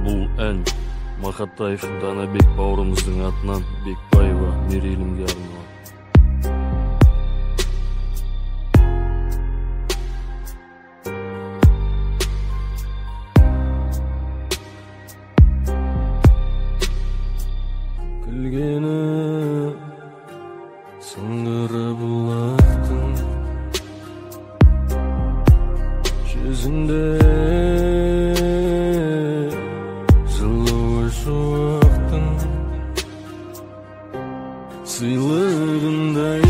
Бұл ән Мақатаев Данабек бауырымыздың атынан Бекбаева Мерейлімге арналған. Күлгені сыңғыры бұлақтың жүзінде жылуы шуақтың сыйлығындай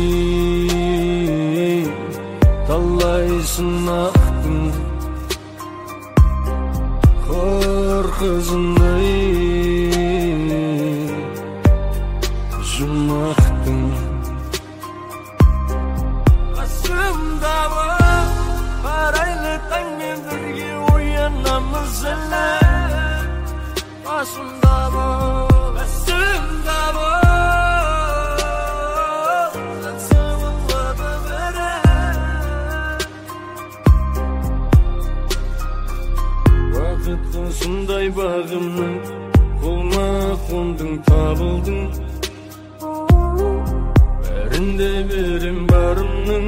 талай сынақтың хор қызындай жұмақтың қасымдағы арайлы таңмен бірге оянамыз әлі қасымдағы жатсамылады бірі уақыт қасындай бағымның қолма қондың табылдың бәрінде берем барымның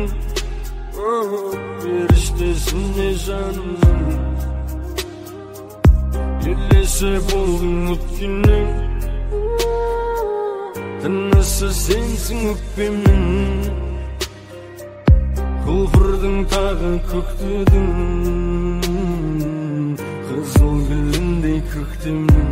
періштесіне жанымның елесі болдың өткеннің тынысы сенсің өкпемнің құлпырдың тағы көктедің қызыл гүліндей көктемнің